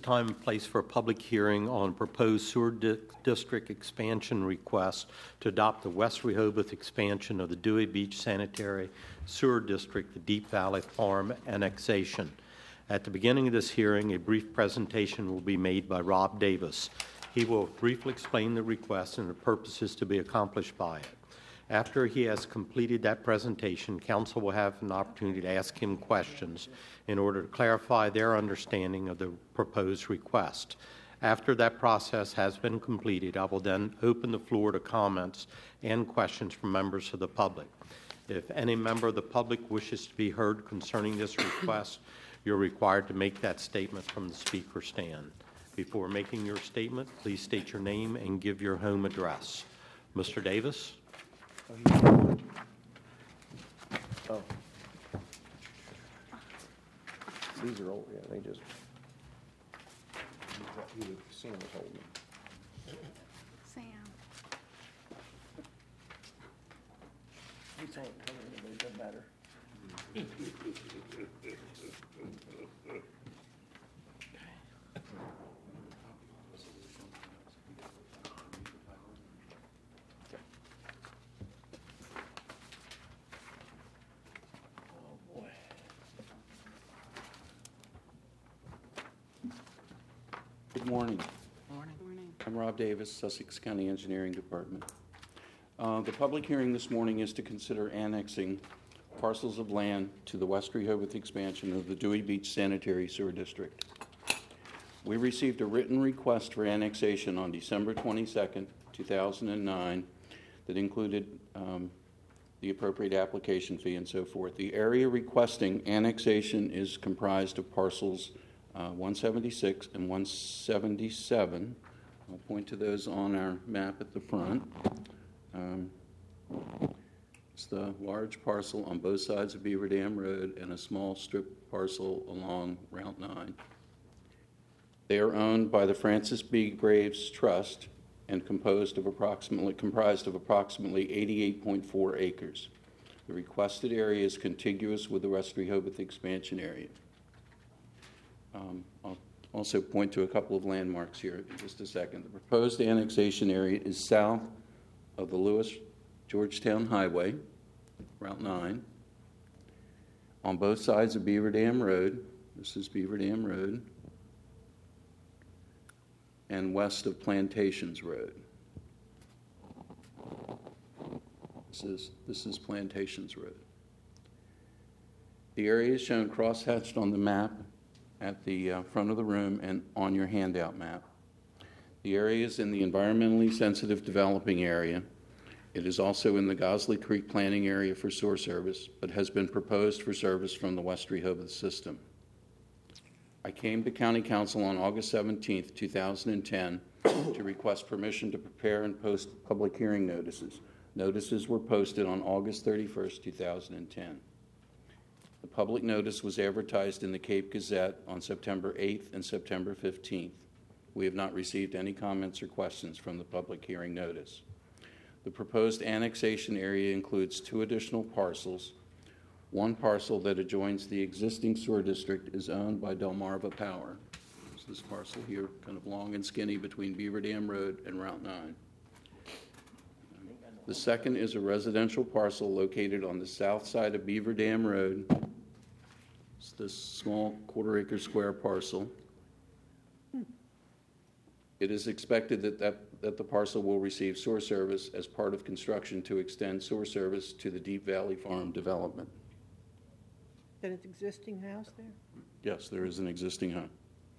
time and place for a public hearing on proposed sewer district expansion request to adopt the West Rehoboth expansion of the Dewey Beach Sanitary Sewer District, the Deep Valley Farm annexation. At the beginning of this hearing, a brief presentation will be made by Rob Davis. He will briefly explain the request and the purposes to be accomplished by it. After he has completed that presentation, Council will have an opportunity to ask him questions in order to clarify their understanding of the proposed request. After that process has been completed, I will then open the floor to comments and questions from members of the public. If any member of the public wishes to be heard concerning this request, you're required to make that statement from the speaker stand. Before making your statement, please state your name and give your home address. Mr. Davis? Oh. These are old, yeah, they just. Sam was holding them. Sam. He's saying, tell me, it doesn't matter. Good morning. Morning. I'm Rob Davis, Sussex County Engineering Department. The public hearing this morning is to consider annexing parcels of land to the West Rehoboth expansion of the Dewey Beach Sanitary Sewer District. We received a written request for annexation on December 22nd, 2009 that included the appropriate application fee and so forth. The area requesting annexation is comprised of parcels 176 and 177. I'll point to those on our map at the front. It's the large parcel on both sides of Beaver Dam Road and a small strip parcel along Route 9. They are owned by the Francis B. Graves Trust and comprised of approximately 88.4 acres. The requested area is contiguous with the West Rehoboth expansion area. I'll also point to a couple of landmarks here in just a second. The proposed annexation area is south of the Lewis-Georgetown Highway, Route 9, on both sides of Beaver Dam Road. This is Beaver Dam Road, and west of Plantations Road. This is Plantations Road. The area is shown cross-hatched on the map at the front of the room and on your handout map. The area is in the environmentally sensitive developing area. It is also in the Gosley Creek planning area for sewer service, but has been proposed for service from the West Rehoboth system. I came to County Council on August 17th, 2010 to request permission to prepare and post public hearing notices. Notices were posted on August 31st, 2010. The public notice was advertised in the Cape Gazette on September 8th and September 15th. We have not received any comments or questions from the public hearing notice. The proposed annexation area includes 2 additional parcels. One parcel that adjoins the existing sewer district is owned by Delmarva Power. It's this parcel here, kind of long and skinny between Beaver Dam Road and Route 9. The second is a residential parcel located on the south side of Beaver Dam Road. It's this small quarter-acre square parcel. It is expected that the parcel will receive sewer service as part of construction to extend sewer service to the Deep Valley Farm development. Then it's existing house there? Yes, there is an existing home.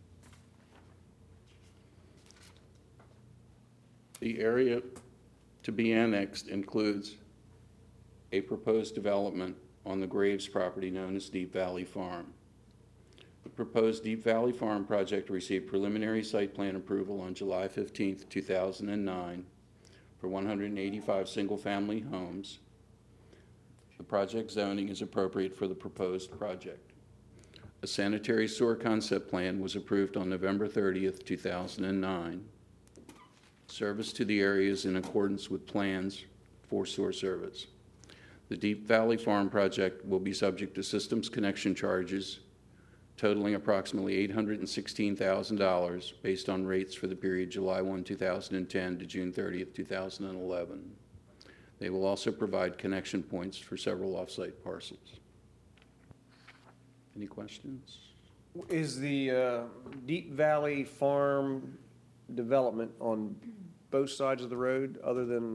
The area to be annexed includes a proposed development on the Graves property known as Deep Valley Farm. The proposed Deep Valley Farm project received preliminary site plan approval on July 15, 2009 for 185 single-family homes. The project zoning is appropriate for the proposed project. A sanitary sewer concept plan was approved on November 30, 2009. Service to the area is in accordance with plans for sewer service. The Deep Valley Farm project will be subject to systems connection charges totaling approximately $816,000 based on rates for the period July 1, 2010 to June 30th, 2011. They will also provide connection points for several off-site parcels. Any questions? Is the Deep Valley Farm development on both sides of the road, other than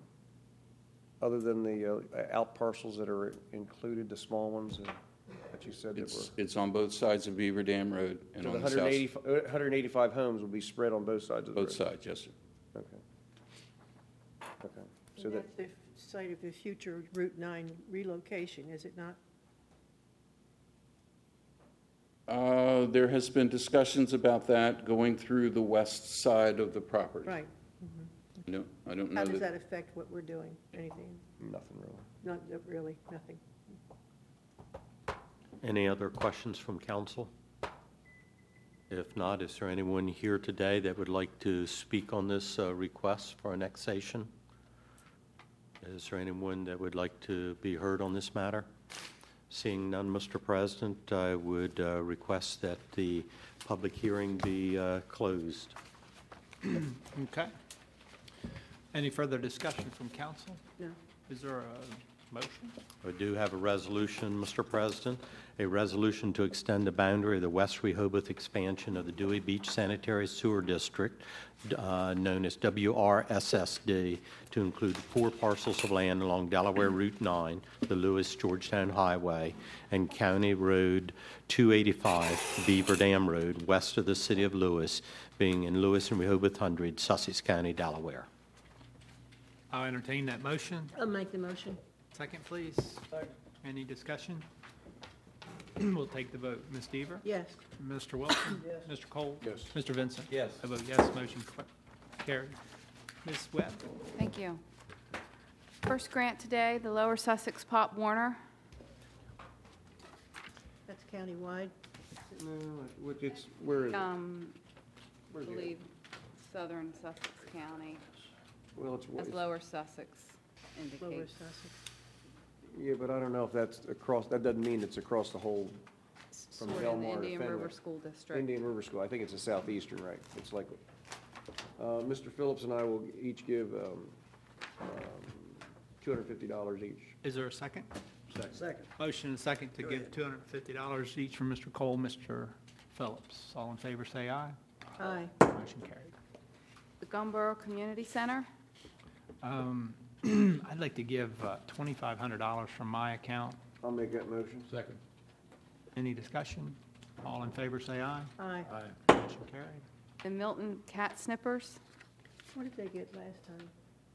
the out parcels that are included, the small ones that you said that were? It's on both sides of Beaver Dam Road and So on the the south. 185 homes will be spread on both sides of the road? Both sides, yes, sir. Okay. Okay. So And that, that's the site of the future Route 9 relocation, is it not? There has been discussions about that going through the west side of the property. Right. No, I don't know How does that. that affect what we're doing? Anything? nothing really. Not really, nothing. Any other questions from council? If not, is there anyone here today that would like to speak on this request for annexation? Is there anyone that would like to be heard on this matter? Seeing none, Mr. President, I would request that the public hearing be closed. Okay. Any further discussion from council? No. Is there a motion? I do have a resolution, Mr. President, a resolution to extend the boundary of the West Rehoboth expansion of the Dewey Beach Sanitary Sewer District, known as WRSSD, to include 4 parcels of land along Delaware Route 9, the Lewis-Georgetown Highway, and County Road 285, Beaver Dam Road, west of the city of Lewis, being in Lewis and Rehoboth Hundred, Sussex County, Delaware. I'll entertain that motion. I'll make the motion. Second, please. Any discussion? We'll take the vote. Ms. Deaver? Yes. Mr. Wilson? Yes. Mr. Cole? Yes. Mr. Vincent? Yes. I vote yes, motion carried. Ms. Webb? Thank you. First grant today, the Lower Sussex Pop Warner. That's countywide. No, it's, where is it? I Where's it? believe Southern Sussex County, Well, as Lower Sussex Lower indicates. Sussex. yeah, but I don't know if that's across, that doesn't mean it's across the whole, from Sort of in the Belmar to Indian River Fenwick. School District. Indian River School. I think it's a southeastern, right? It's like, Mr. Phillips and I will each give $250 each. Is there a second? Second. Motion and second to give $250 each from Mr. Cole, Mr. Phillips. All in favor, say aye. Aye. Motion carried. The Gumboro Community Center. I'd like to give $2,500 from my account. I'll make that motion. Second. Any discussion? All in favor, say aye. Aye. Motion carried. The Milton Cat Snippers, What did they get last time?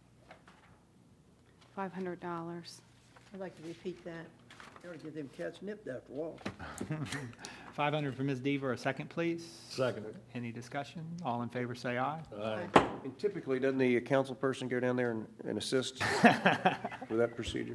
$500. I'd like to repeat that. I ought to get them cats nipped after a while. 500 for Ms. Deaver, a second, please. Second. Any discussion? All in favor, say aye. Aye. And typically, doesn't the council person go down there and assist with that procedure?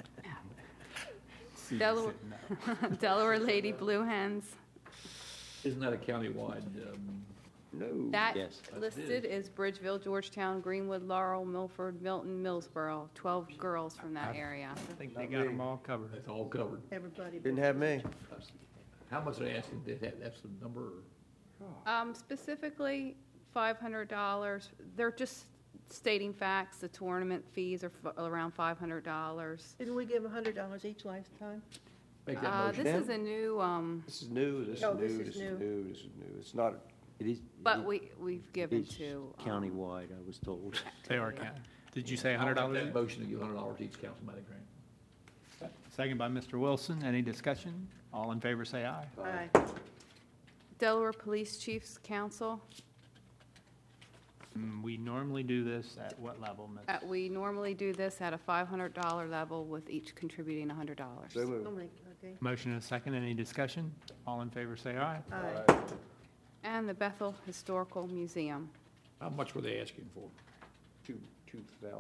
Delaware, Delaware Lady Blue Hens. Isn't that a countywide? No. That Yes. listed is Bridgeville, Georgetown, Greenwood, Laurel, Milford, Milton, Millsboro. 12 girls from that area. I think they got them all covered. That's all covered. Everybody. Didn't have me. How much are they asking? That's the number? Specifically, $500. They're just stating facts. The tournament fees are around $500. Didn't we give $100 each last time? Make that motion. This is a new, This is new, this is Oh, new, this this is is new. new, this is new. It's not, It is. but we've given It's to. countywide, I was told. They are counted. Did you say I'll make $100? that motion to give $100 each councilman grant. Second by Mr. Wilson. Any discussion? All in favor, say aye. Aye. Delaware Police Chiefs Council. We normally do this at what level, Ms.? We normally do this at a $500 level with each contributing $100. so I'll moved. make, okay. Motion and a second. Any discussion? All in favor, say aye. Aye. And the Bethel Historical Museum. How much were they asking for? 2,000.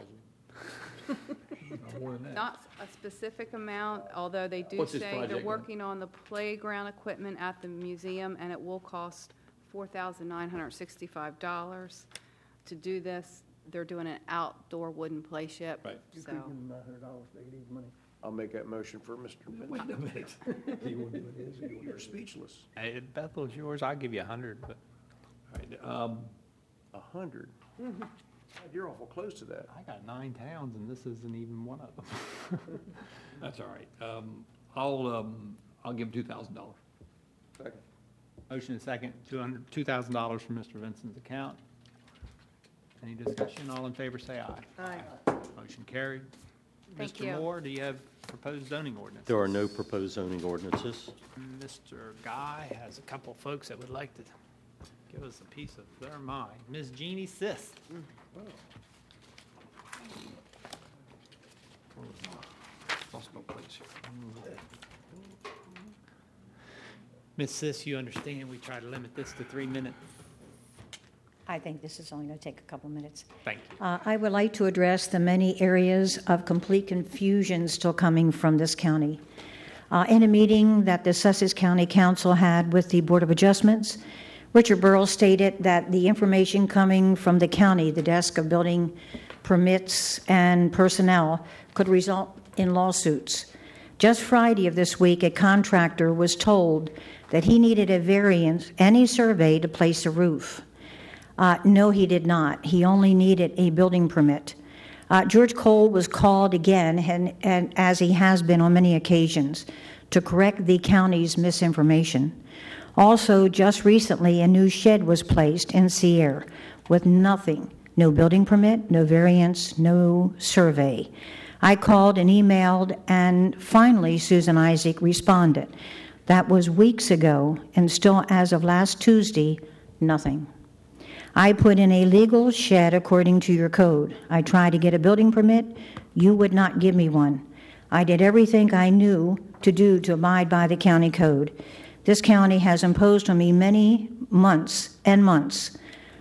No more than that. Not a specific amount, although they do What's this say they're project? working on the playground equipment at the museum, and it will cost $4,965. To do this, they're doing an outdoor wooden play ship. Right. You So, could give them $100, they could use money. I'll make that motion for Mr. Benson. Wait a minute. Do you want to do it his or you want to do You're it? speechless. Hey, Bethel's yours, I'll give you 100, but All right, 100. God, you're awful close to that. I got 9 towns, and this isn't even one of them. that's all right. I'll give him $2,000. Second. Motion and second, $2,000 from Mr. Vincent's account. Any discussion? All in favor, say aye. Aye. Motion carried. Thank you. Mr. Moore, do you have proposed zoning ordinances? There are no proposed zoning ordinances. Mr. Guy has a couple folks that would like to give us a piece of their mind. Ms. Jeannie Sis. Lost my place here. Ms. Sis, you understand we try to limit this to 3 minutes. I think this is only going to take a couple minutes. Thank you. I would like to address the many areas of complete confusion still coming from this county. In a meeting that the Sussex County Council had with the Board of Adjustments, Richard Burrows stated that the information coming from the county, the Desk of Building Permits and Personnel, could result in lawsuits. Just Friday of this week, a contractor was told that he needed a variance and a survey to place a roof. No, he did not. He only needed a building permit. George Cole was called again, and as he has been on many occasions, to correct the county's misinformation. Also, just recently, a new shed was placed in Sierra with nothing, no building permit, no variance, no survey. I called and emailed, and finally Susan Isaac responded. That was weeks ago, and still as of last Tuesday, nothing. I put in a legal shed according to your code. I tried to get a building permit. You would not give me one. I did everything I knew to do to abide by the county code. This county has imposed on me many months and months,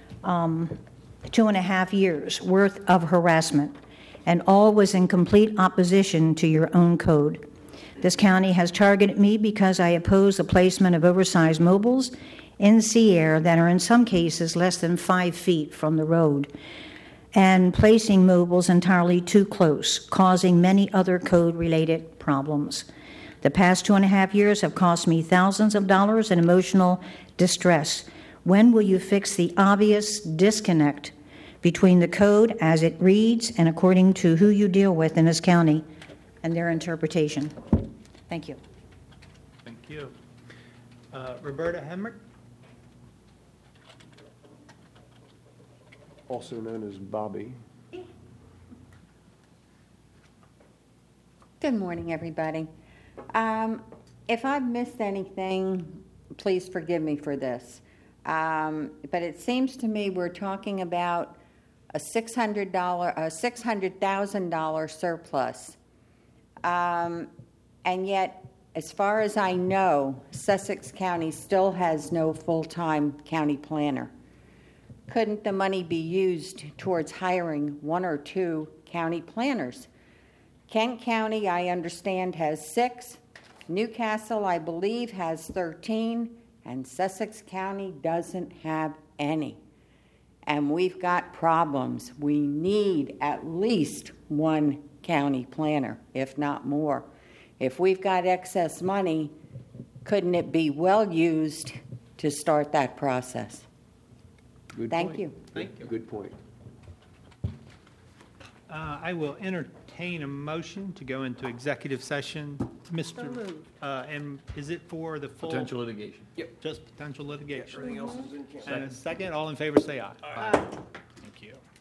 2.5 years worth of harassment, and all was in complete opposition to your own code. This county has targeted me because I oppose the placement of oversized mobiles in Sierra that are in some cases less than 5 feet from the road, and placing mobiles entirely too close, causing many other code-related problems. The past 2.5 years have cost me thousands of dollars in emotional distress. When will you fix the obvious disconnect between the code as it reads and according to who you deal with in this county and their interpretation? Thank you. Thank you. Roberta Hemrick? Also known as Bobby. Good morning, everybody. If I've missed anything, please forgive me for this. But it seems to me we're talking about a $600,000 surplus. And yet, as far as I know, Sussex County still has no full-time county planner. Couldn't the money be used towards hiring 1 or 2 county planners? Kent County, I understand, has 6. Newcastle, I believe, has 13. And Sussex County doesn't have any. And we've got problems. We need at least 1 county planner, if not more. If we've got excess money, couldn't it be well used to start that process? Good Thank point. you. Thank you. Good point. I will entertain a motion to go into executive session. Mr. And is it for the full? Potential litigation. Yep. Just potential litigation. Everything else is in count. And a second, all in favor say aye. Aye. Thank you.